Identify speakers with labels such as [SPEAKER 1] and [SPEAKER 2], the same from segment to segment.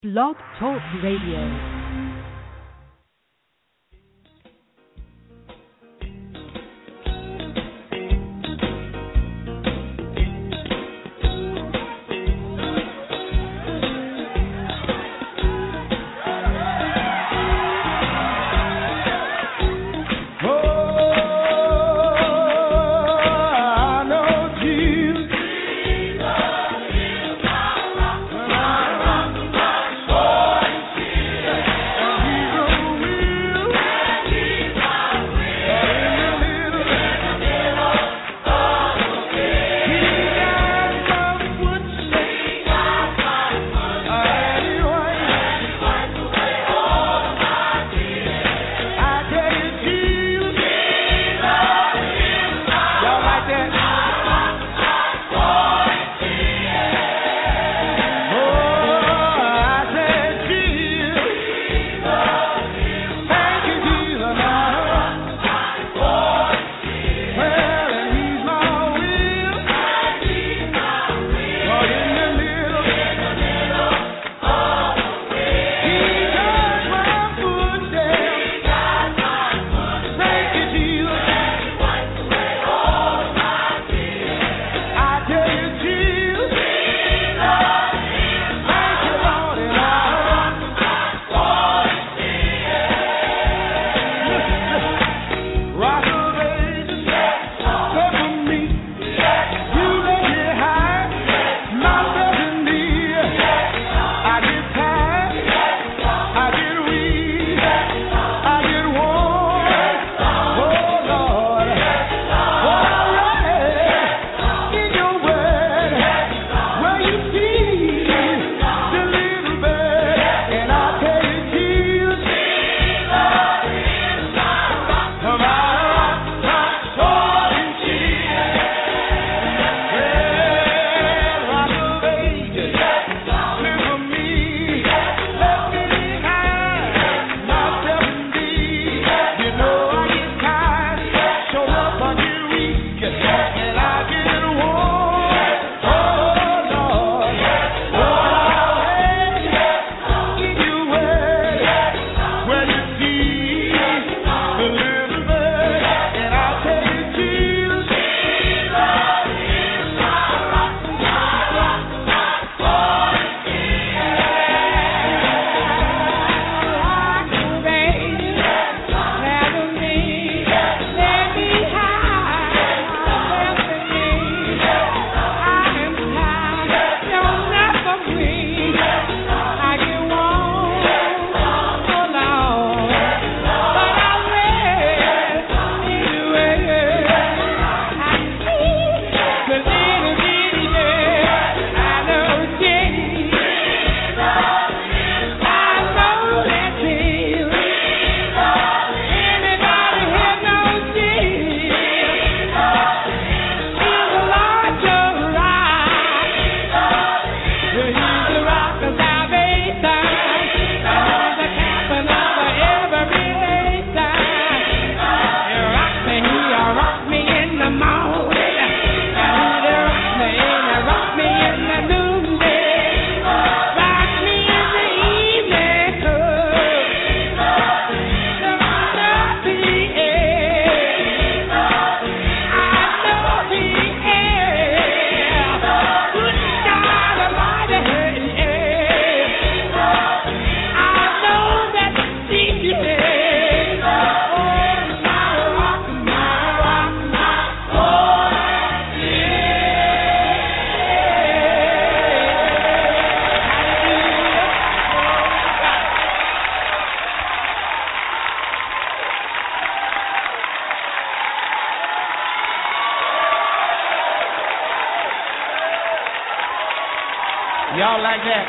[SPEAKER 1] Blog Talk Radio.
[SPEAKER 2] Y'all like that?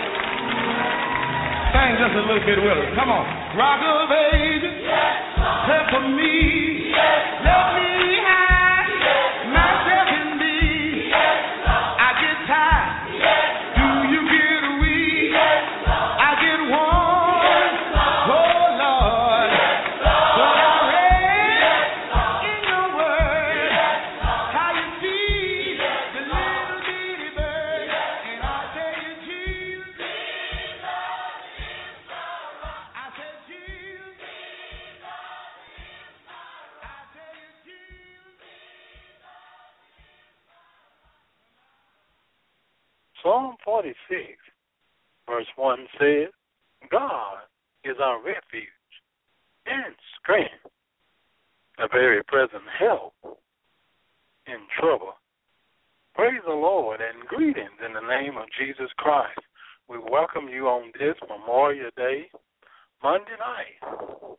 [SPEAKER 2] Sing just a little bit with us. Come on. Rock of ages, play for me. Let me hide myself in thee. I get tired. Do you get weak? I get warm. Oh Lord. But I read in your word how you feed the little bitty bird. And I tell you, Jesus.
[SPEAKER 3] Psalm 46, verse 1 says, God is our refuge and strength, a very present help in trouble. Praise the Lord and greetings in the name of Jesus Christ. We welcome you on this Memorial Day, Monday night,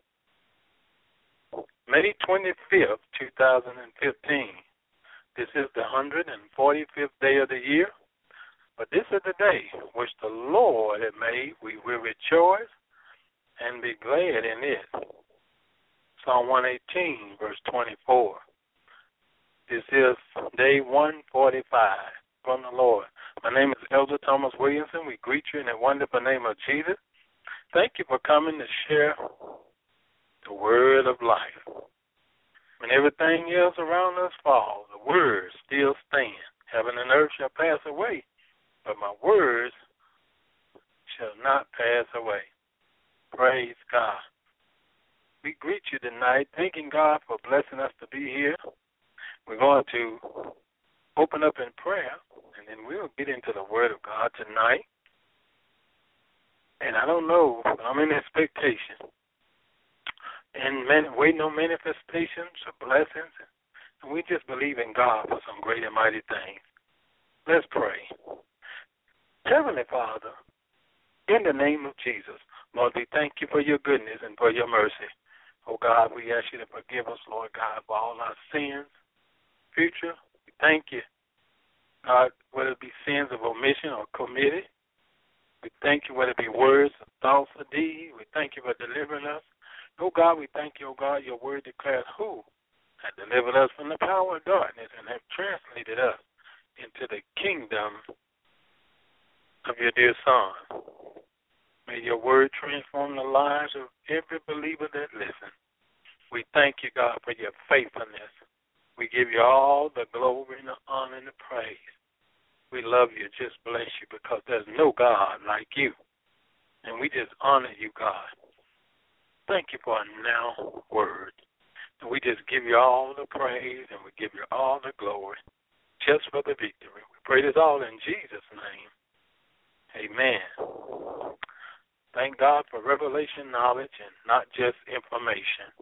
[SPEAKER 3] May 25th, 2015. This is the 145th day of the year, but this is the day which the Lord has made. We will rejoice and be glad in it. Psalm 118, verse 24. This is day 145 from the Lord. My name is Elder Thomas Williamson. We greet you in the wonderful name of Jesus. Thank you for coming to share the word of life. When everything else around us falls, the word still stands. Heaven and earth shall pass away, but my words shall not pass away. Praise God. We greet you tonight, thanking God for blessing us to be here. We're going to open up in prayer, and then we'll get into the Word of God tonight. And I don't know, but I'm in expectation and waiting on manifestations or blessings. And we just believe in God for some great and mighty things. Let's pray. Heavenly Father, in the name of Jesus, Lord, we thank you for your goodness and for your mercy. Oh, God, we ask you to forgive us, Lord God, for all our sins. Future, we thank you, God, whether it be sins of omission or committed. We thank you, whether it be words, or thoughts, or deeds. We thank you for delivering us. Oh, God, we thank you, oh, God, your word declares who has delivered us from the power of darkness and have translated us into the kingdom of your dear Son. May your word transform the lives of every believer that listens. We thank you, God, for your faithfulness. We give you all the glory and the honor and the praise. We love you, just bless you, because there's no God like you. And we just honor you, God. Thank you for a now word. And we just give you all the praise and we give you all the glory just for the victory. We pray this all in Jesus' name. Amen. Thank God for revelation knowledge and not just information.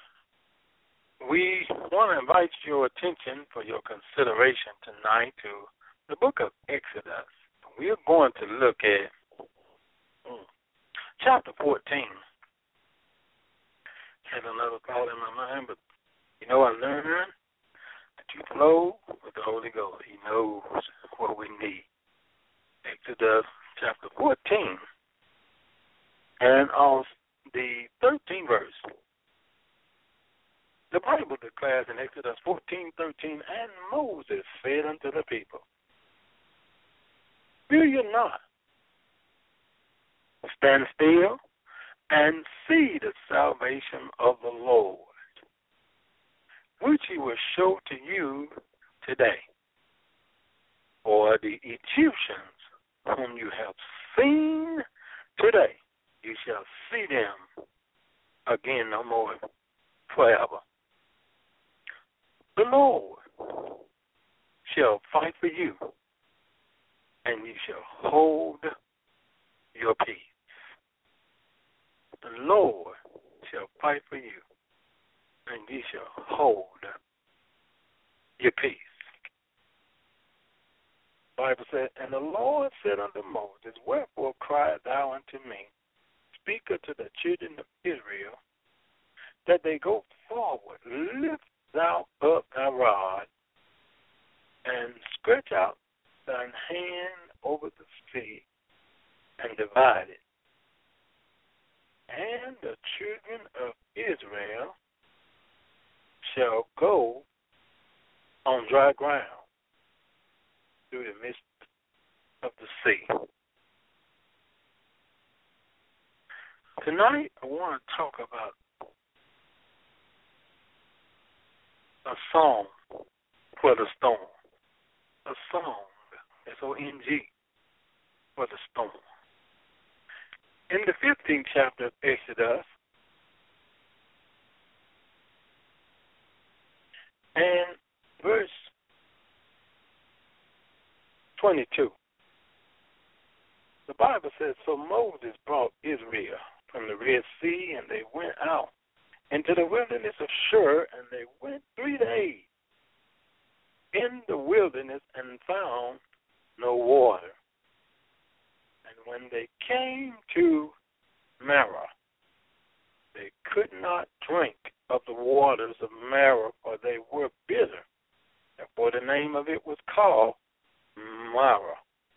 [SPEAKER 3] We want to invite your attention for your consideration tonight to the book of Exodus. We're going to look at chapter 14. Had another thought in my mind, but I learned that you flow with the Holy Ghost. He knows what we need. Exodus chapter 14 and on the 13th verse. The Bible declares in Exodus 14:13, and Moses said unto the people, Fear you not, stand still, and see the salvation of the Lord, which he will show to you today. For the Egyptians whom you have seen today, you shall see them again no more forever. The Lord shall fight for you, and you shall hold your peace. The Lord shall fight for you, and ye shall hold your peace. The Bible said, And the Lord said unto Moses, Wherefore criest thou unto me? Speak unto the children of Israel, that they go forward. Lift thou up thy rod, and stretch out thine hand over the sea, and divide it. And the children of Israel shall go on dry ground through the midst of the sea. Tonight I want to talk about a song for the storm. A song, S-O-N-G, for the storm. In the 15th chapter of Exodus, and verse 22, The Bible says, so Moses brought Israel from the Red Sea, and they went out into the wilderness of Shur, and they went 3 days in the wilderness and found no water. And when they came to Marah, they could not drink of the waters of Marah, for they were bitter. Therefore the name of it was called Marah.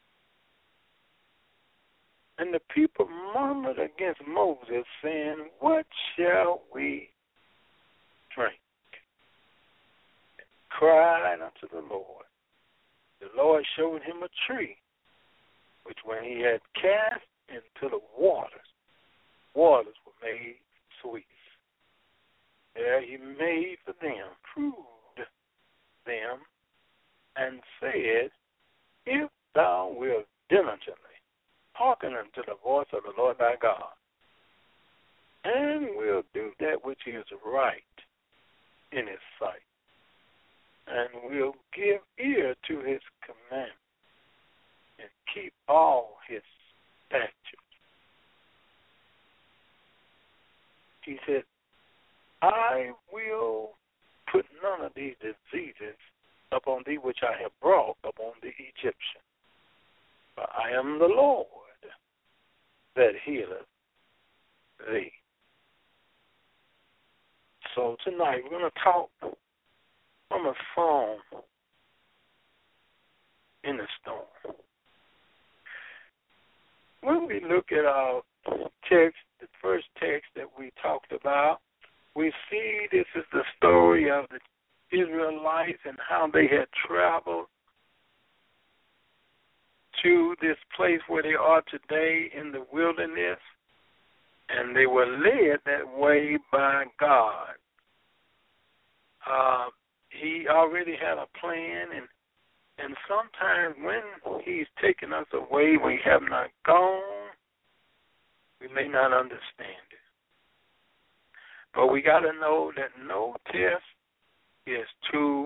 [SPEAKER 3] And the people murmured against Moses, saying, what shall we drink? And cried unto the Lord. The Lord showed him a tree, which when he had cast into the waters were made sweet. There he made for them, proved them, and said, if thou wilt diligently hearken unto the voice of the Lord thy God, and will do that which is right in his sight, and will give ear to his commandments, and keep all his statutes. He said, I will put none of these diseases upon thee which I have brought upon the Egyptians. For I am the Lord that healeth thee. So tonight we're going to talk from a song, In the Storm. When we look at our text, the first text that we talked about, we see this is the story of the Israelites and how they had traveled to this place where they are today in the wilderness, and they were led that way by God. He already had a plan, and sometimes when he's taken us away, we have not gone, we may not understand it. But we got to know that no test is too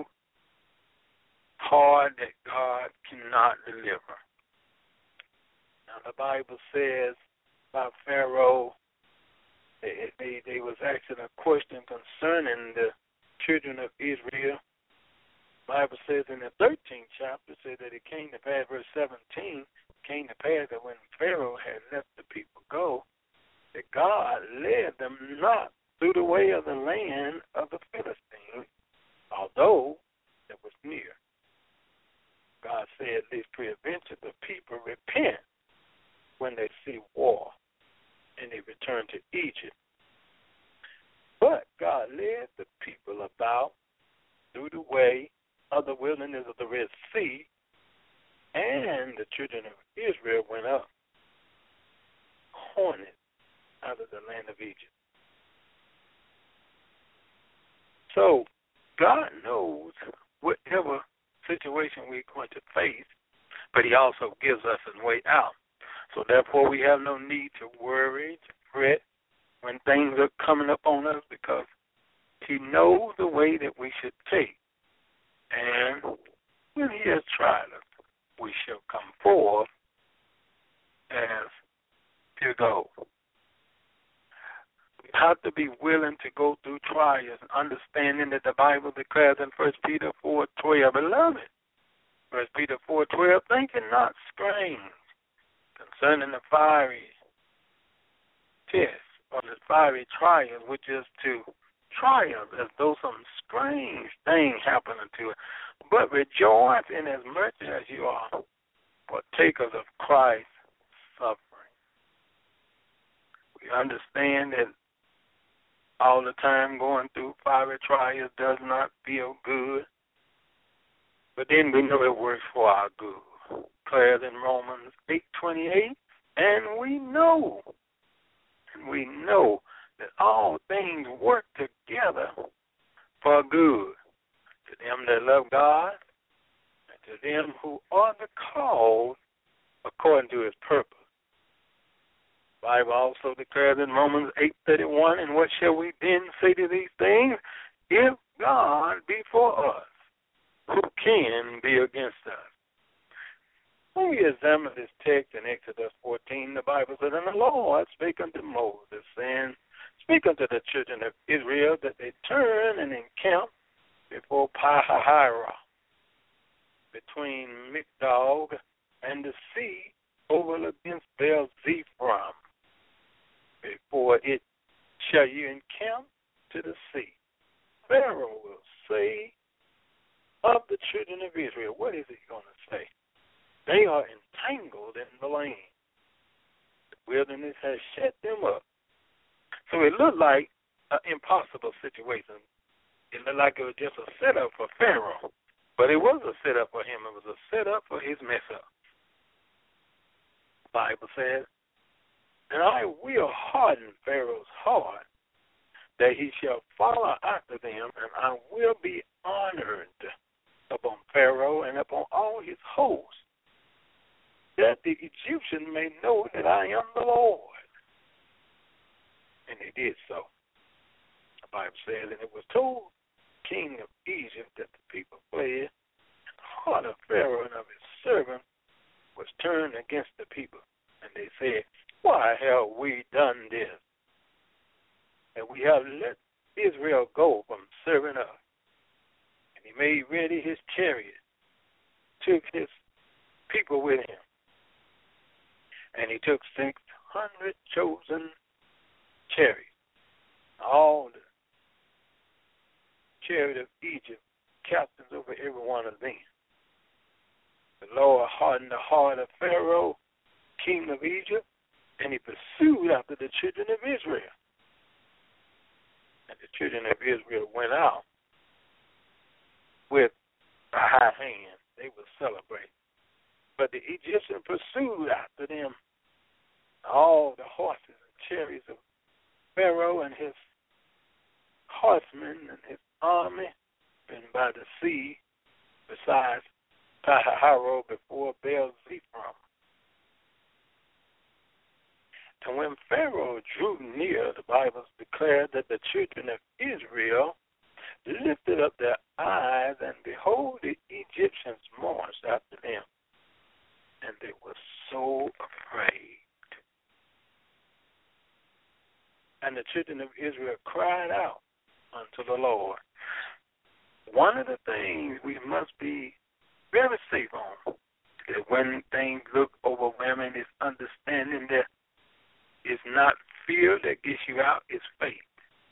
[SPEAKER 3] hard that God cannot deliver. Now, the Bible says about Pharaoh, they was asking a question concerning the children of Israel. The Bible says in the 13th chapter, says that it came to pass, verse 17, came to pass that when Pharaoh had let the people go, that God led them not through the way of the land of the Philistines, although it was near. God said, lest peradventure the people repent when they see war, and they return to Egypt. But God led the people about through the way of the wilderness of the Red Sea, and the children of Israel went up hornet out of the land of Egypt. So God knows whatever situation we're going to face, but he also gives us a way out. So therefore we have no need to worry, to fret when things are coming up on us, because he knows the way that we should take. And when he has tried us, we shall come forth as pure gold. We have to be willing to go through trials, understanding that the Bible declares in 1 Peter 4:12, beloved, 1 Peter 4:12, thinking not strange concerning the fiery test or the fiery trial, which is to try us as though some strange thing happened unto it, but rejoice in as much as you are partakers of Christ's suffering. We understand that all the time going through fiery trials does not feel good, but then we know it works for our good. Declared in Romans 8:28, and we know that all things work together for good to them that love God and to them who are the called according to his purpose. The Bible also declares in Romans 8:31, and what shall we then say to these things? If God be for us, who can be against us? When we examine this text in Exodus 14, the Bible says, and the Lord spake unto Moses, saying, speak unto the children of Israel that they turn and encamp before Pi-hahiroth, between Migdol and the sea, over against Baal-zephon. Before it shall you encamp to the sea. Pharaoh will say of the children of Israel, what is he going to say? They are entangled in the land. The wilderness has shut them up. So it looked like an impossible situation. It looked like it was just a setup for Pharaoh. But it was a setup for him. It was a setup for his mess up. The Bible says, and I will harden Pharaoh's heart, that he shall follow after them, and I will be honored upon Pharaoh and upon all his hosts, that the Egyptians may know that I am the Lord. And he did so. The Bible says, and it was told king of Egypt that the people fled, and the heart of Pharaoh and of his servant was turned against the people. And they said, why have we done this? And we have let Israel go from serving us. And he made ready his chariot, took his people with him. And he took 600 chosen chariots, all the chariot of Egypt, captains over every one of them. The Lord hardened the heart of Pharaoh, king of Egypt, and he pursued after the children of Israel. And the children of Israel went out with a high hand. They would celebrate. But the Egyptians pursued after them all the horses and chariots of Pharaoh and his horsemen and his army, and by the sea, besides Pi-hahiroth before Baal-zephon. And when Pharaoh drew near, the Bible declared that the children of Israel lifted up their eyes, and behold, the Egyptians marched after them. And they were so afraid. And the children of Israel cried out unto the Lord. One of the things we must be very safe on is when things look overwhelming, is understanding that it's not fear that gets you out, it's faith.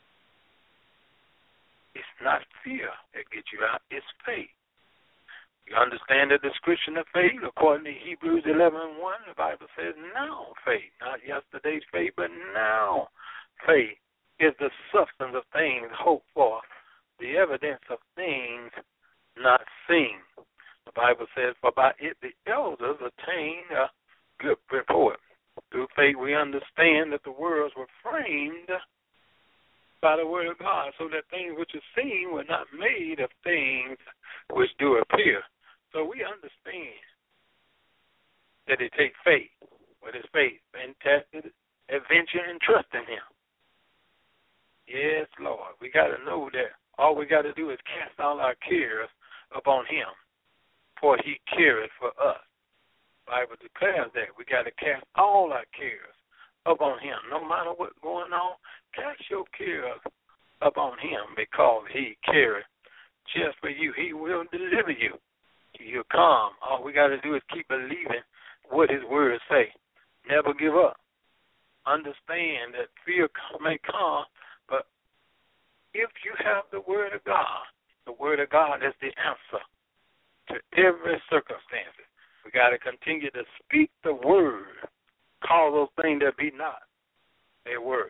[SPEAKER 3] It's not fear that gets you out, it's faith. You understand the description of faith? According to Hebrews 11:1, the Bible says now faith, not yesterday's faith, but now faith is the substance of things hoped for, the evidence of things not seen. The Bible says, for by it the elders attained a good report. Through faith we understand that the worlds were framed by the word of God, so that things which are seen were not made of things which do appear. So we understand that it takes faith. What is faith? Fantastic adventure and trust in him. Yes, Lord. We got to know that all we got to do is cast all our cares upon him, for he careth for us. The Bible declares that we got to cast all our cares upon him. No matter what's going on, cast your cares upon him, because he careth just for you. He will deliver you. You'll come. All we got to do is keep believing what his words say. Never give up. Understand that fear may come, but if you have the word of God is the answer to every circumstance. We got to continue to speak the word. Call those things that be not a word.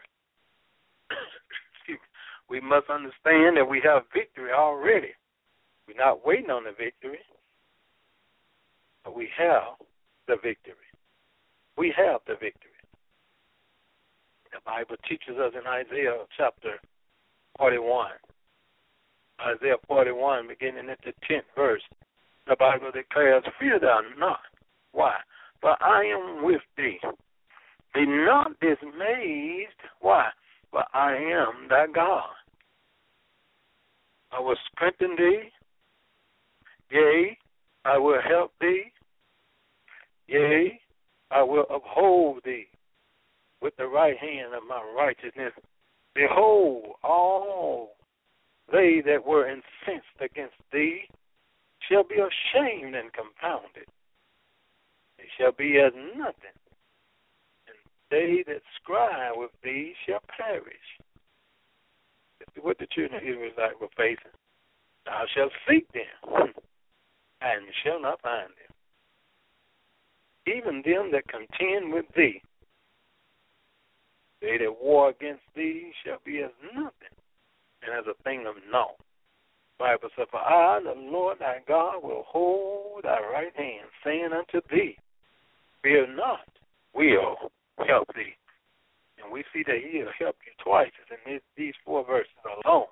[SPEAKER 3] We must understand that we have victory already. We're not waiting on the victory, but we have the victory. We have the victory. The Bible teaches us in Isaiah chapter 41. Isaiah 41, beginning at the 10th verse, the Bible declares, fear thou not. Why? For I am with thee. Be not dismayed. Why? For I am thy God. I will strengthen thee. Yea, I will help thee. Yea, I will uphold thee with the right hand of my righteousness. Behold, all they that were incensed against thee shall be ashamed and confounded. They shall be as nothing, and they that strive with thee shall perish. This is what the children of Israel were facing. Thou shalt seek them, and shall not find them. Even them that contend with thee, they that war against thee shall be as nothing, and as a thing of naught. Bible says, for I, the Lord thy God, will hold thy right hand, saying unto thee, fear not, will help thee. And we see that he'll help you twice in these 4 verses alone.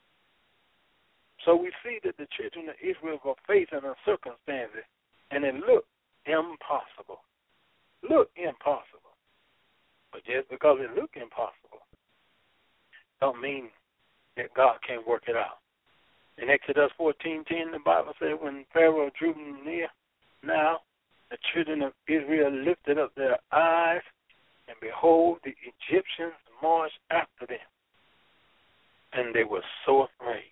[SPEAKER 3] So we see that the children of Israel were facing a circumstances, and it looked impossible. Looked impossible. But just because it looked impossible, don't mean that God can't work it out. In Exodus 14:10, the Bible said, when Pharaoh drew near, now the children of Israel lifted up their eyes, and behold, the Egyptians marched after them, and they were so afraid.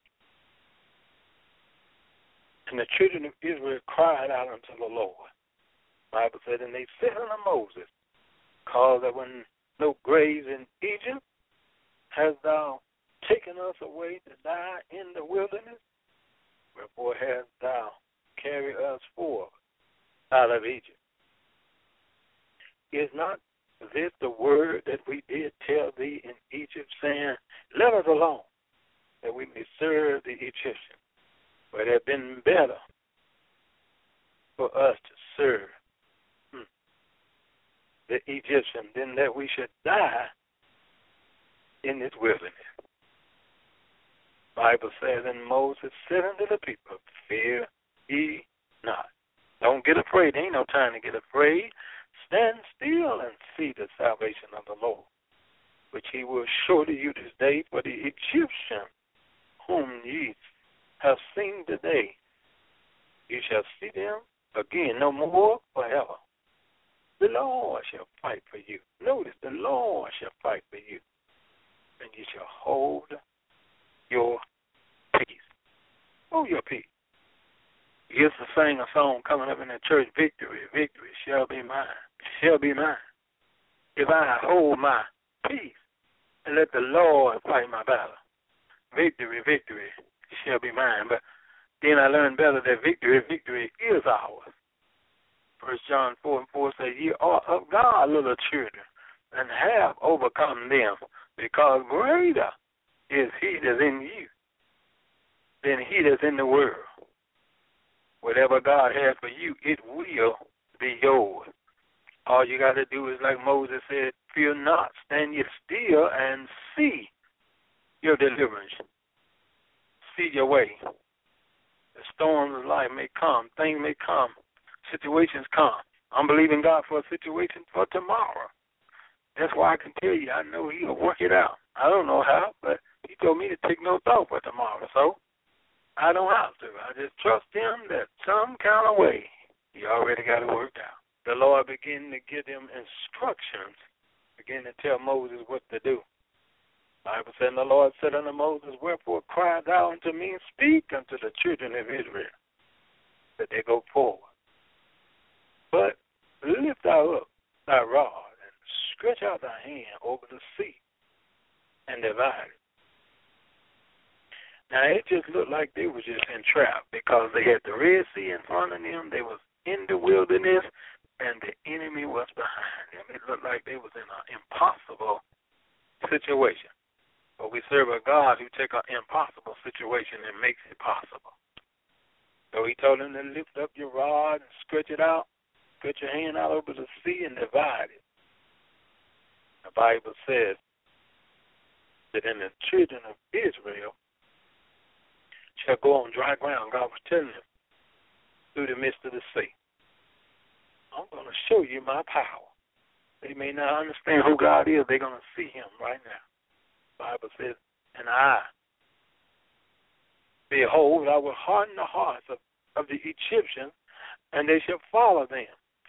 [SPEAKER 3] And the children of Israel cried out unto the Lord. The Bible said, and they said unto Moses, because there were no graves in Egypt, hast thou taken us away to die in the wilderness? Wherefore hast thou carried us forth out of Egypt? Is not this the word that we did tell thee in Egypt, saying, let us alone, that we may serve the Egyptians? But it had been better for us to serve the Egyptians than that we should die in this wilderness. Bible says, and Moses said unto the people, fear ye not. Don't get afraid. There ain't no time to get afraid. Stand still and see the salvation of the Lord, which he will show to you this day. For the Egyptian whom ye have seen today, you shall see them again no more forever. The Lord shall fight for you. Notice, the Lord shall fight for you, and you shall hold your peace. Hold your peace. You used to sing a song coming up in the church, victory, victory shall be mine, shall be mine. If I hold my peace and let the Lord fight my battle, victory, victory shall be mine. But then I learned better that victory, victory is ours. 1 John 4:4 says, ye are of God, little children, and have overcome them, because greater is he that's in you than he that's in the world. Whatever God has for you, it will be yours. All you got to do is, like Moses said, fear not, stand ye still and see your deliverance. See your way. The storms of life may come, things may come, situations come. I'm believing God for a situation for tomorrow. That's why I can tell you, I know he'll work it out. I don't know how, but he told me to take no thought for tomorrow. So I don't have to. I just trust him that some kind of way he already got it worked out. The Lord began to give them instructions, began to tell Moses what to do. The Bible said, and the Lord said unto Moses, wherefore cry thou unto me, and speak unto the children of Israel, that they go forward. But lift thou up thy rod, and stretch out thy hand over the sea, and divide it. Now, it just looked like they were just entrapped, because they had the Red Sea in front of them, they was in the wilderness, and the enemy was behind them. It looked like they was in an impossible situation. But we serve a God who takes an impossible situation and makes it possible. So he told them to lift up your rod and stretch it out, stretch your hand out over the sea and divide it. The Bible says that in the children of Israel shall go on dry ground. God was telling them through the midst of the sea. I'm going to show you my power. They may not understand who God is. They're going to see him right now. The Bible says, and I, behold, I will harden the hearts of the Egyptians, and they shall follow them.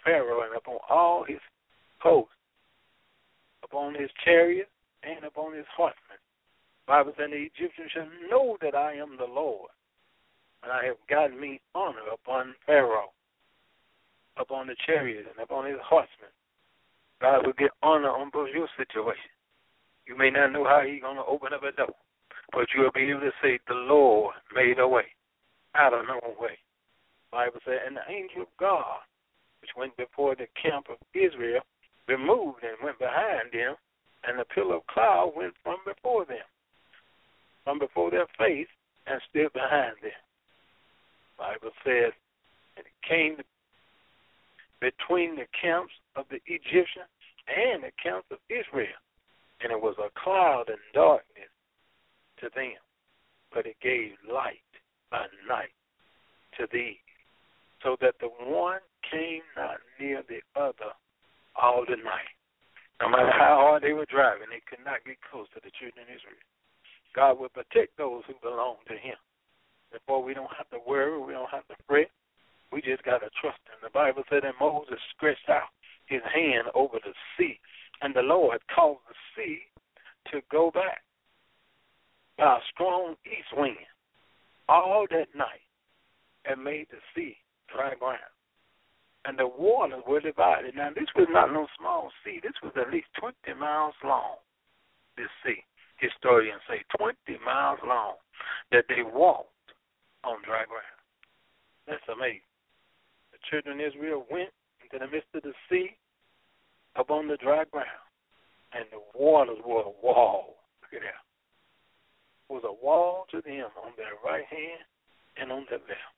[SPEAKER 3] Pharaoh and upon all his hosts, upon his chariots and upon his horsemen. The Bible says, the Egyptians shall know that I am the Lord, and I have gotten me honor upon Pharaoh, upon the chariot and upon his horsemen. God will get honor on both your situation. You may not know how he's going to open up a door, but you'll be able to say, the Lord made a way out of no way. The Bible said, and the angel of God, which went before the camp of Israel, removed and went behind them, and the pillar of cloud went from before them, from before their face, and stood behind them. The Bible says, and it came between the camps of the Egyptians and the camps of Israel, and it was a cloud and darkness to them, but it gave light by night to these, so that the one came not near the other all the night. No matter how hard they were driving, they could not get close to the children of Israel. God will protect those who belong to him. Therefore, we don't have to worry, we don't have to fret. We just got to trust him. The Bible said that Moses stretched out his hand over the sea, and the Lord caused the sea to go back by a strong east wind all that night and made the sea dry ground. And the waters were divided. Now, this was not no small sea. This was at least 20 miles long, this sea. Historians say 20 miles long that they walked on dry ground. That's amazing. The children of Israel went into the midst of the sea upon the dry ground, and the waters were a wall. Look at that. It was a wall to them on their right hand and on their left.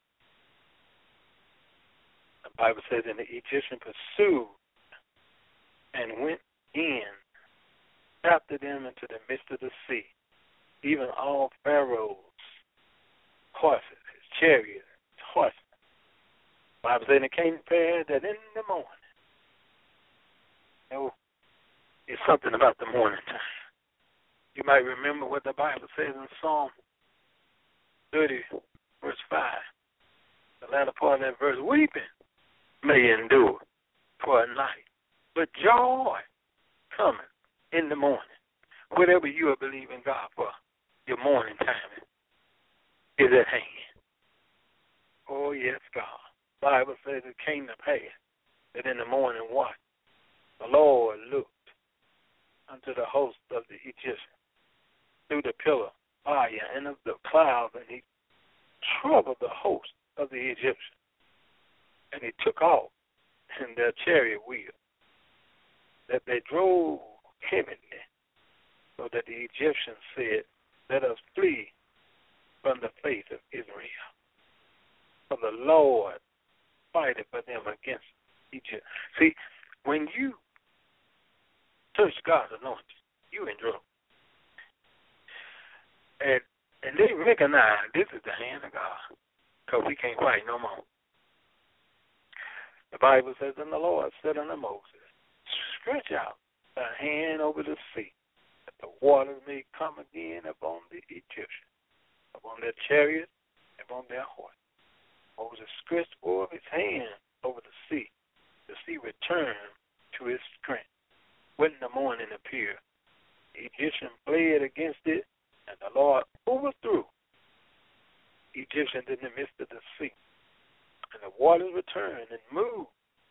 [SPEAKER 3] The Bible says, and the Egyptian pursued and went in after them into the midst of the sea, even all Pharaoh's horses, his chariots, his horses. The Bible says, and it came to pass that in the morning, it's something about the morning time. You might remember what the Bible says in Psalm 30, verse 5. The latter part of that verse, weeping may endure for a night, but joy cometh in the morning. Whatever you are believing God for, your morning time is at hand. Oh, yes, God. The Bible says it came to pass that in the morning watch, the Lord looked unto the host of the Egyptians through the pillar, fire, and of the cloud, and he troubled the host of the Egyptians. And he took off in their chariot wheels, that they drove heavily, so that the Egyptians said, let us flee from the face of Israel. For the Lord fighteth for them against Egypt. See, when you touch God's anointing, you in trouble. And they recognize this is the hand of God, because we can't fight no more. The Bible says, and the Lord said unto Moses, stretch out thy hand over the sea, that the waters may come again upon the Egyptians, upon their chariots, upon their horses. Moses stretched forth his hand over the sea returned to its strength. When the morning appeared, the Egyptian fled against it, and the Lord overthrew the Egyptians in the midst of the sea. And the waters returned and moved,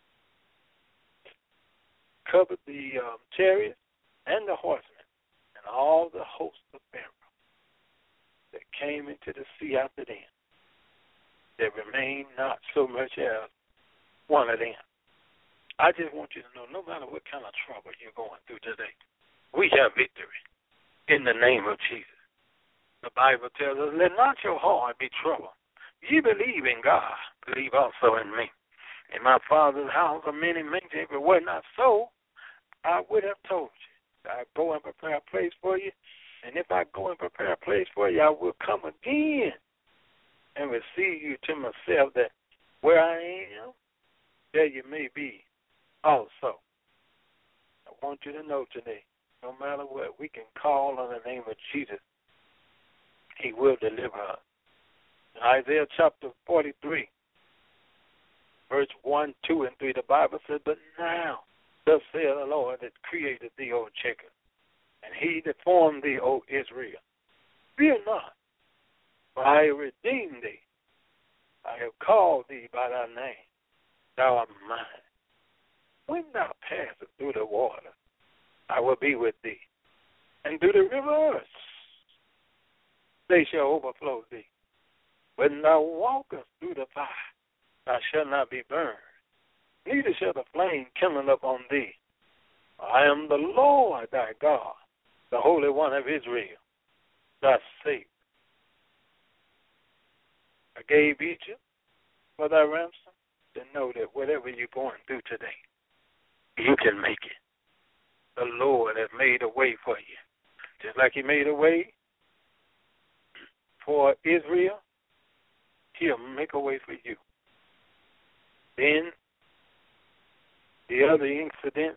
[SPEAKER 3] covered the chariots and the horsemen, and all the hosts of Pharaoh that came into the sea after them. There remained not so much as one of them. I just want you to know, no matter what kind of trouble you're going through today, we have victory in the name of Jesus. The Bible tells us, let not your heart be troubled. Ye believe in God, believe also in me. In my Father's house are many mansions. If it were not so, I would have told you. I go and prepare a place for you. And if I go and prepare a place for you, I will come again and receive you to myself, that where I am, there you may be also. I want you to know today, no matter what, we can call on the name of Jesus. He will deliver us. In Isaiah chapter 43, verse 1, 2, and 3, the Bible says, but now, thus saith the Lord that created thee, O Jacob, and he that formed thee, O Israel. Fear not, for I have redeemed thee. I have called thee by thy name. Thou art mine. When thou passest through the water, I will be with thee. And through the rivers, they shall overflow thee. When thou walkest through the fire, thou shalt not be burned, neither shall the flame kindle upon thee. I am the Lord thy God, the Holy One of Israel, thy Savior. I gave Egypt for thy ransom to know that whatever you're going through today, you can make it. The Lord has made a way for you. Just like he made a way for Israel, he'll make a way for you. Then, the other incident,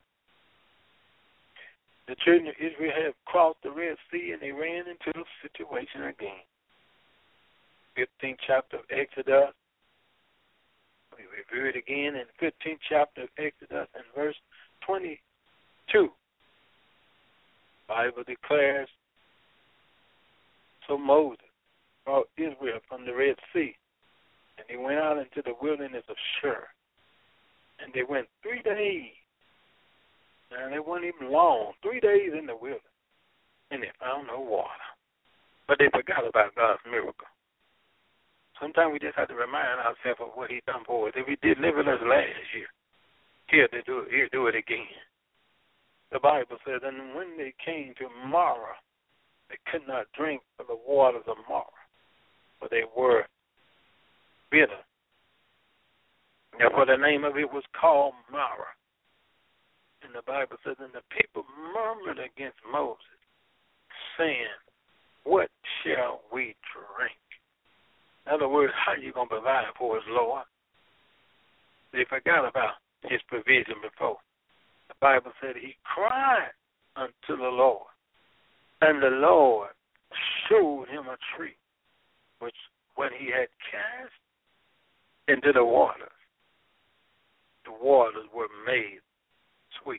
[SPEAKER 3] the children of Israel had crossed the Red Sea and they ran into the situation again. 15th chapter of Exodus. We review it again in 15th chapter of Exodus and verse 22. The Bible declares, so Moses brought Israel from the Red Sea, and they went out into the wilderness of Shur. And they went 3 days, and they weren't even long, 3 days in the wilderness, and they found no water. But they forgot about God's miracle. Sometimes we just have to remind ourselves of what he done for us. If he delivered us last year, he'll do it again. The Bible says, and when they came to Marah, they could not drink of the waters of Marah, for they were bitter. Therefore the name of it was called Marah. And the Bible says, and the people murmured against Moses, saying, what shall we drink? In other words, how are you going to provide for us, Lord? They forgot about his provision before. The Bible said he cried unto the Lord, and the Lord showed him a tree, which when he had cast into the waters were made sweet.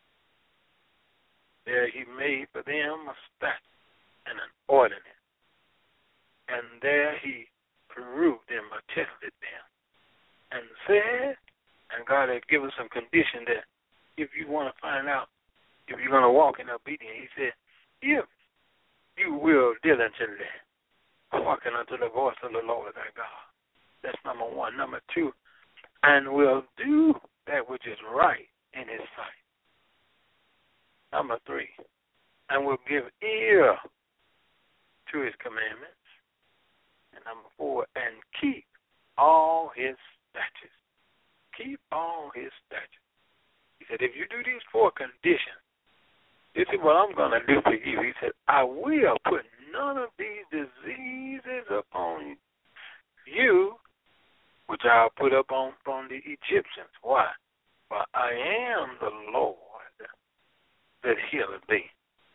[SPEAKER 3] There he made for them a statute and an ordinance, and there he proved them or tested them, and said, and God had given some condition that if you want to find out if you're going to walk in obedience, he said, if you will diligently hearken unto the voice of the Lord thy God. That's number one. Number two, and will do that which is right in his sight. Number three, and will give ear to his commandments. And number four, and keep all his statutes. Keep all his statutes. He said, if you do these four conditions, this is what I'm going to do for you. He said, I will put none of these diseases upon you, which I'll put upon the Egyptians. Why? For I am the Lord that healeth thee.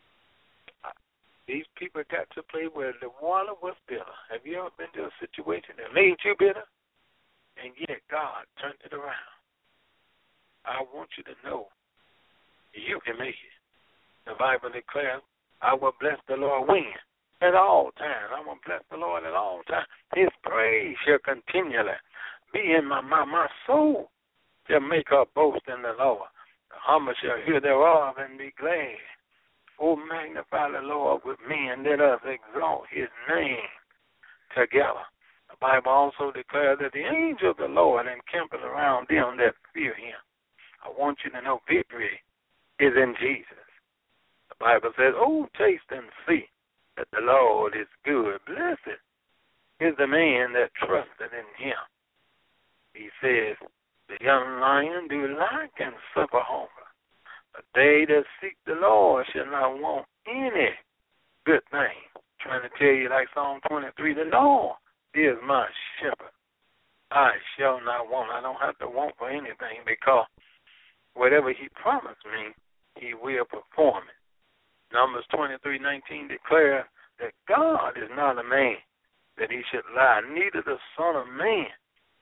[SPEAKER 3] These people got to a place where the water was bitter. Have you ever been to a situation that made you bitter? And yet God turned it around. I want you to know you can make it. The Bible declares, I will bless the Lord when? At all times. I will bless the Lord at all times. His praise shall continually be in my mouth. My soul shall make her boast in the Lord. The humble shall hear thereof and be glad. Oh, magnify the Lord with me, and let us exalt his name together. The Bible also declares that the angel of the Lord encampeth around them that fear him. I want you to know victory is in Jesus. The Bible says, oh, taste and see that the Lord is good. Blessed is the man that trusted in him. He says, the young lion do lack and suffer hunger, but they that seek the Lord shall not want any good thing. I'm trying to tell you, like Psalm 23, the Lord is my shepherd. I shall not want. I don't have to want for anything, because whatever he promised me, he will perform it. Numbers 23:19 declares that God is not a man that he should lie, neither the Son of Man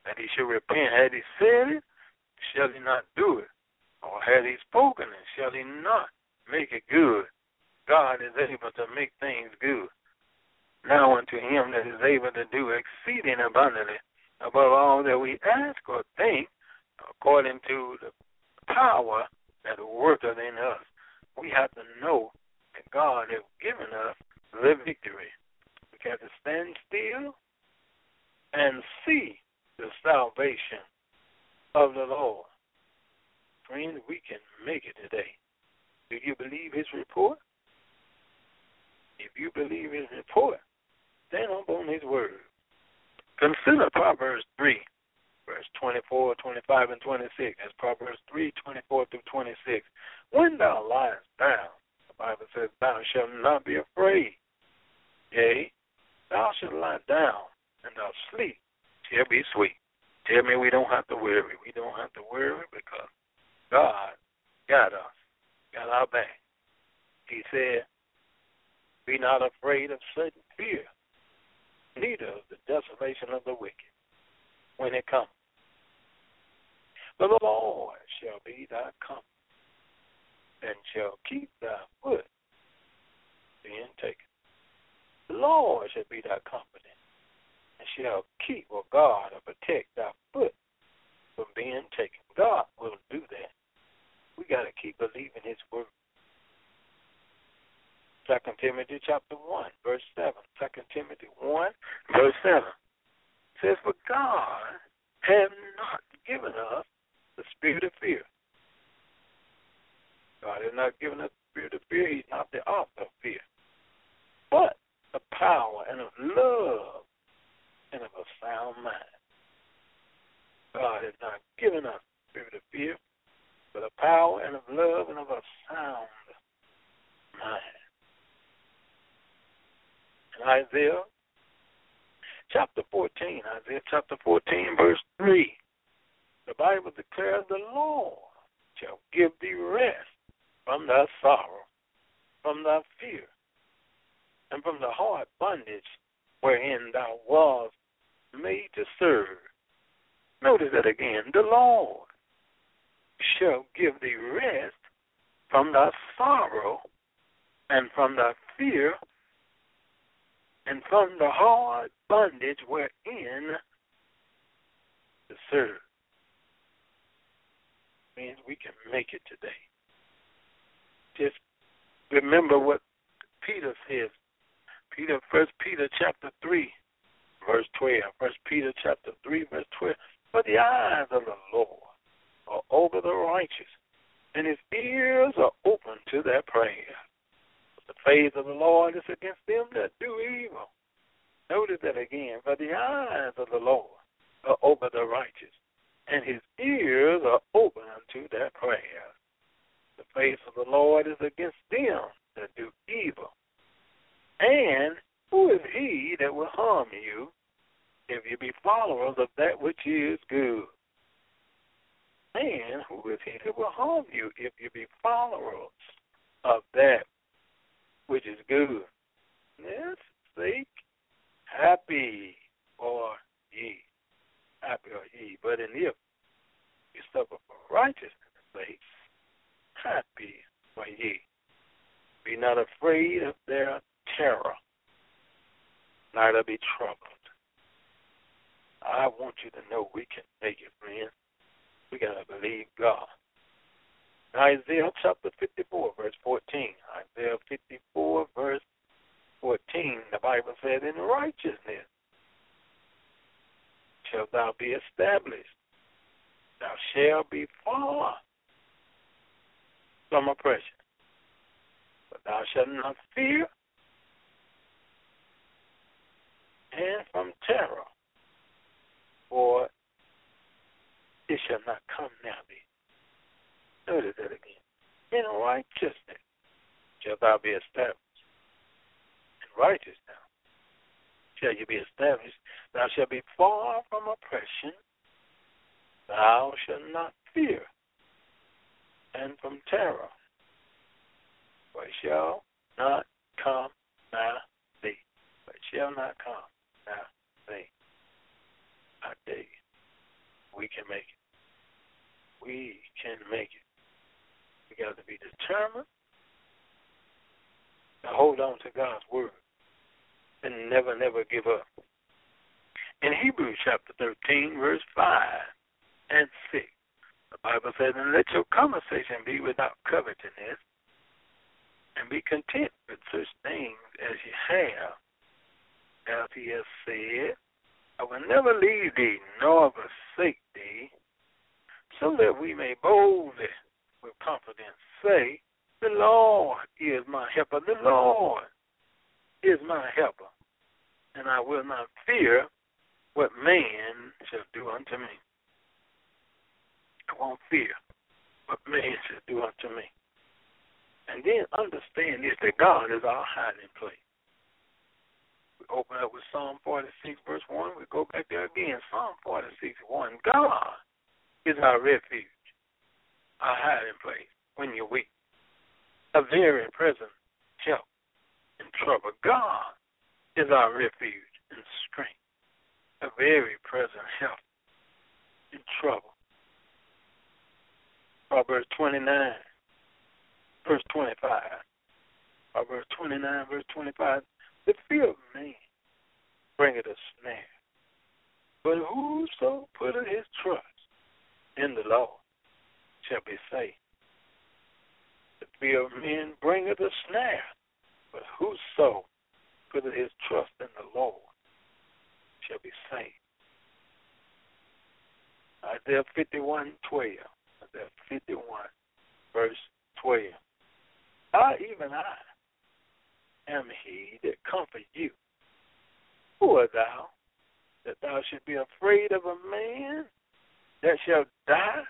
[SPEAKER 3] that he should repent. Had he said it, shall he not do it? Or had he spoken it, shall he not make it good? God is able to make things good. Now unto him that is able to do exceeding abundantly above all that we ask or think, according to the power that worketh in us. We have to know that God has given us the victory. We got to stand still and see the salvation of the Lord. Friends, we can make it today. Do you believe his report? If you believe his report, stand up on his word. Consider Proverbs 3, verse 24, 25, and 26. That's Proverbs 3, 24 through 26. When thou liest down, the Bible says, thou shalt not be afraid. Yea, thou shalt lie down, and thou sleep shall be sweet. Tell me we don't have to worry. We don't have to worry because God got us, got our back. He said, be not afraid of sudden fear, neither of the desolation of the wicked when it comes. But the Lord shall be thy comfort, and shall keep thy foot being taken. The Lord shall be thy comfort, and shall keep or guard or protect thy foot from being taken. God will do that. We got to keep believing his word. 2 Timothy chapter 1, verse 7. 2 Timothy 1, verse 7 says, for God hath not given us the spirit of fear. God has not given us the spirit of fear. He's not the author of fear. But of power and of love and of a sound mind. God has not given us the spirit of fear, but of power and of love and of a sound mind. In Isaiah chapter 14, verse 3, the Bible declares the Lord shall give thee rest from thy sorrow, from thy fear, and from the hard bondage wherein thou wast made to serve. Notice that again. The Lord shall give thee rest from thy sorrow and from thy fear and from the hard bondage wherein to serve. Means we can make it today. Just remember what Peter says. First Peter chapter 3, verse 12. First Peter chapter 3, verse 12. For the eyes of the Lord are over the righteous, and his ears are open to their prayer. But the face of the Lord is against them that do evil. Notice that again. For the eyes of the Lord are over the righteous, and his ears are open unto their prayer. The face of the Lord is against them that do evil. And who is he that will harm you if you be followers of that which is good? And who is he that will harm you if you be followers of that which is good? Yes, seek happy are ye. Happy are ye. But in if you suffer for righteousness' sake, happy are ye. Be not afraid of their terror, neither be troubled. I want you to know we can make it, friends. We got to believe God. Isaiah chapter 54, verse 14. Isaiah 54, verse 14. The Bible says, in righteousness shalt thou be established. Thou shalt be far from oppression. But thou shalt not fear, and from terror, for it shall not come near thee. Notice that again. In righteousness shalt thou be established. In righteousness shall you be established. Thou shalt be far from oppression. Thou shalt not fear, and from terror, for it shall not come nigh thee. For it shall not come nigh thee. I tell you, Now hold on to God's word and never, never give up. In Hebrews chapter 13, verse 5 and 6, the Bible says, and let your conversation be without covetousness, and be content with such things as you have, as he has said, I will never leave thee nor forsake thee, so that we may boldly with confidence say, the Lord is my helper. The Lord is my helper, and I will not fear what man shall do unto me. I won't fear what man shall do unto me. And then understand this, that God is our hiding place. We open up with Psalm 46, verse 1. We go back there again. Psalm 46, 1. God is our refuge, our hiding place when you're weak, a very present help in trouble. God is our refuge and strength, a very present help in trouble. Proverbs 29, verse 25. Proverbs 29, verse 25. The fear of man bringeth a snare, but whoso putteth his trust in the Lord shall be saved. The fear of men bringeth a snare, but whoso putteth his trust in the Lord shall be saved. Isaiah 51:12. Isaiah 51, verse 12. Even I am he that comfort you. Who art thou, that thou should be afraid of a man that shall die,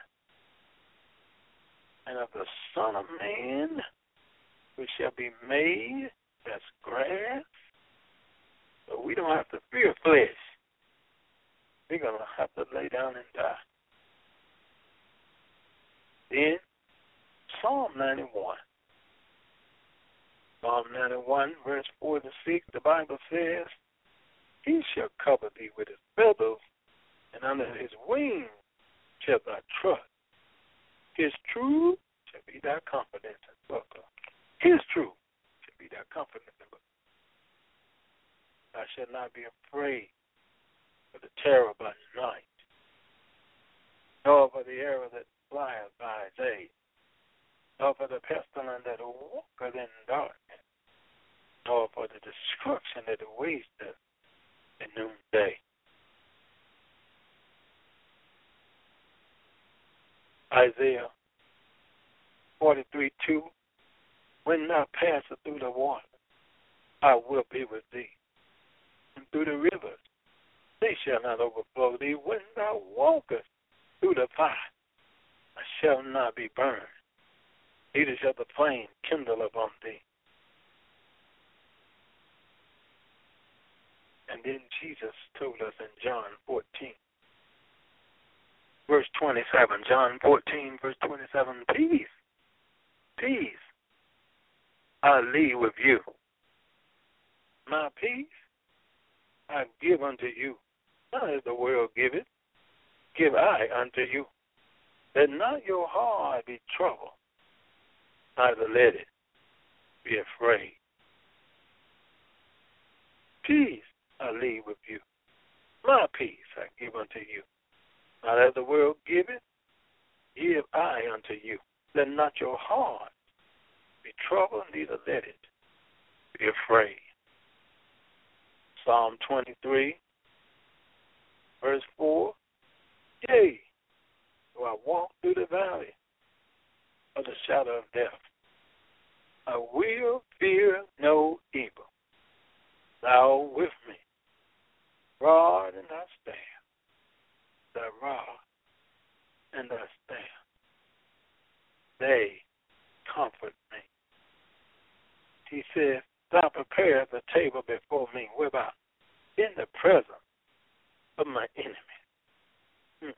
[SPEAKER 3] and of the Son of Man, which shall be made as grass? So we don't have to fear flesh. We're going to have to lay down and die. Then, Psalm 91. Psalm 91, verse 4 to 6, the Bible says, he shall cover thee with his feathers, and under his wings shalt thou trust. His truth shall be thy confidence and buckler. His truth shall be thy confidence and buckler. Thou shalt not be afraid of the terror by night, nor for the arrow that flieth by day, nor for the pestilence that walketh in darkness, nor for the destruction that wasteth in noonday. Isaiah 43:2. When thou passest through the water, I will be with thee. And through the rivers, they shall not overflow thee. When thou walkest through the fire, I shall not be burned, neither shall the flame kindle upon thee. And then Jesus told us in John 14, verse 27, John 14, verse 27, peace I leave with you. My peace I give unto you. Not as the world giveth, give I unto you. Let not your heart be troubled, neither let it be afraid. Peace I leave with you. My peace I give unto you. Not as the world giveth, give I unto you. Let not your heart be troubled, neither let it be afraid. Psalm 23, verse 4. Yea, though I walk through the valley of the shadow of death, I will fear no evil. Thou with me, rod and thy staff, thy rod and thy staff, they comfort me. He says, thou prepare the table before me, whereby in the presence of my enemies.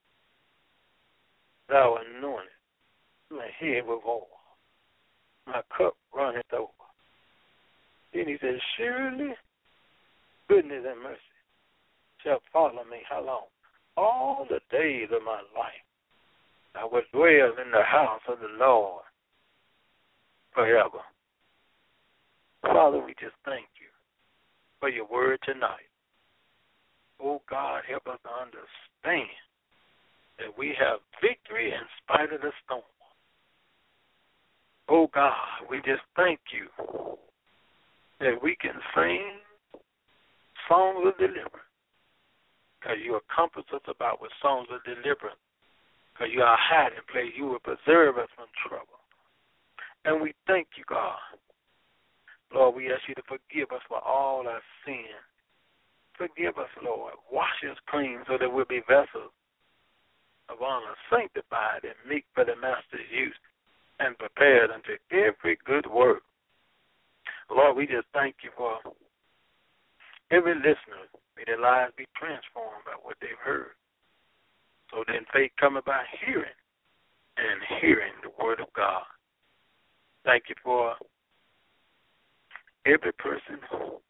[SPEAKER 3] Thou anointest my head with oil, my cup runneth over. Then he says, surely goodness and mercy shall follow me. How long? All the days of my life. I will dwell in the house of the Lord forever. Father, we just thank you for your word tonight. Oh, God, help us to understand that we have victory in spite of the storm. Oh, God, we just thank you that we can sing songs of deliverance because you accomplish us about with songs of deliverance because you are a hiding place. You will preserve us from trouble. And we thank you, God. Lord, we ask you to forgive us for all our sins. Forgive us, Lord. Wash us clean so that we'll be vessels of honor, sanctified and meek for the Master's use, and prepared unto every good work. Lord, we just thank you for every listener. May their lives be transformed by what they've heard. So then faith cometh by hearing, and hearing the word of God. Thank you for every person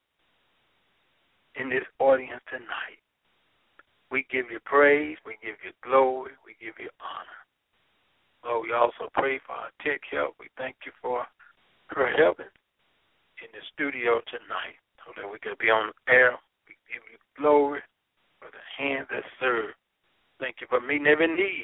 [SPEAKER 3] in this audience tonight. We give you praise, we give you glory, we give you honor. Lord, we also pray for our tech help. We thank you for her helping in the studio tonight so that we could be on air. We give you glory for the hands that serve. Thank you for meeting every need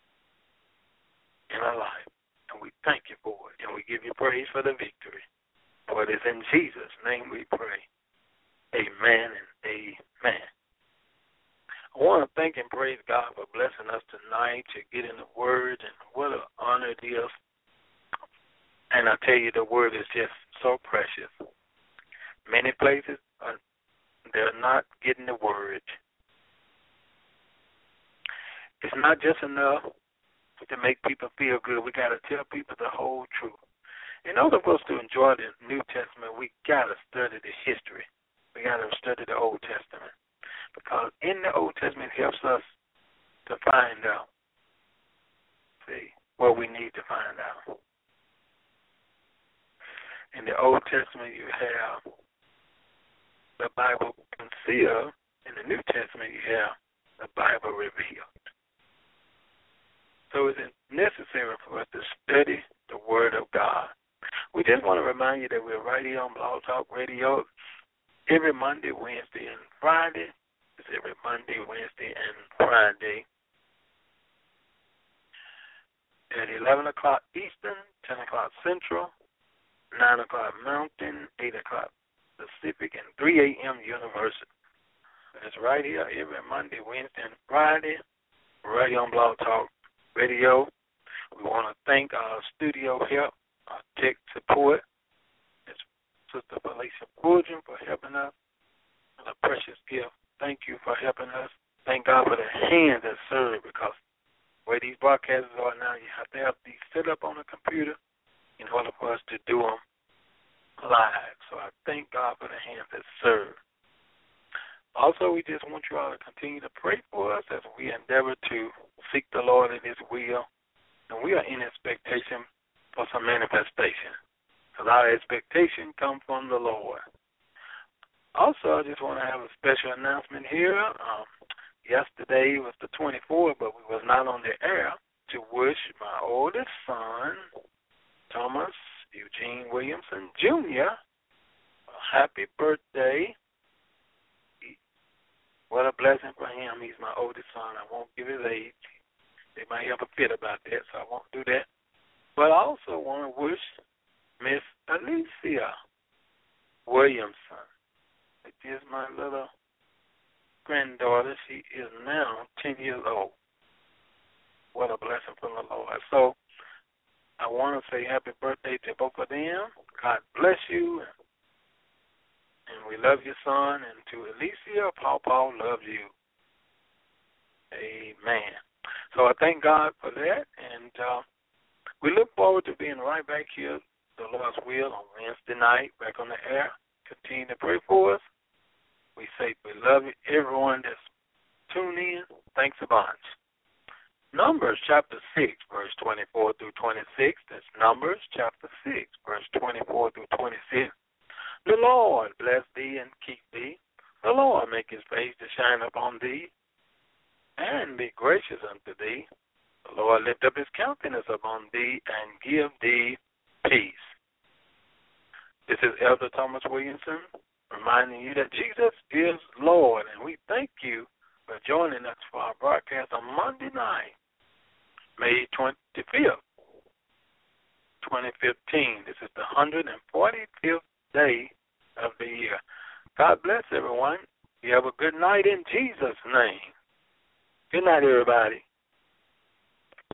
[SPEAKER 3] in our life. And we thank you for it. And we give you praise for the victory. For it is in Jesus' name we pray. Amen and amen. I want to thank and praise God for blessing us tonight to get in the Word, and what an honor it is. And I tell you, the Word is just so precious. Many places, they're not getting the Word. It's not just enough to make people feel good. We got to tell people the whole truth. In order for us to enjoy the New Testament, we got to study the history. We got to study the Old Testament. Because in the Old Testament, it helps us to find out, what we need to find out. In the Old Testament, you have the Bible concealed. In the New Testament, you have the Bible revealed. So it's necessary for us to study the Word of God. We just want to remind you that we're right here on Blog Talk Radio every Monday, Wednesday, and Friday. It's every Monday, Wednesday, and Friday at 11 o'clock Eastern, 10 o'clock Central, 9 o'clock Mountain, 8 o'clock Pacific, and 3 a.m. Universal. It's right here every Monday, Wednesday, and Friday, right here on Blog Talk Radio. We want to thank our studio help, our tech support. It's Sister Felicia Fulgen for helping us with a precious gift. Thank you for helping us. Thank God for the hands that serve, because where these broadcasts are now, you have to have these set up on the computer in order for us to do them live. So I thank God for the hands that serve. Also, we just want you all to continue to pray for us as we endeavor to seek the Lord in His will. And we are in expectation for some manifestation, because our expectation comes from the Lord. Also, I just want to have a special announcement here. Yesterday was the 24th, but we was not on the air to wish my oldest son, Thomas Eugene Williamson, Jr., a happy birthday. What a blessing for him. He's my oldest son. I won't give his age. They might have a fit about that, so I won't do that. But I also want to wish Miss Alicia Williamson, which is my little granddaughter. She is now 10 years old. What a blessing from the Lord. So I want to say happy birthday to both of them. God bless you. And we love your son. And to Alicia, Paul loves you. Amen. So I thank God for that. And we look forward to being right back here, the Lord's will, on Wednesday night, back on the air. Continue to pray for us. We say we love everyone that's tuned in. Thanks a bunch. Numbers chapter 6, verse 24 through 26. That's Numbers chapter 6, verse 24 through 26. The Lord bless thee and keep thee. The Lord make his face to shine upon thee and be gracious unto thee. The Lord lift up his countenance upon thee and give thee peace. This is Elder Thomas Williamson reminding you that Jesus is Lord, and we thank you for joining us for our broadcast on Monday night, May 25th, 2015. This is the 145th day of the year. God bless everyone. You have a good night in Jesus' name. Good night, everybody.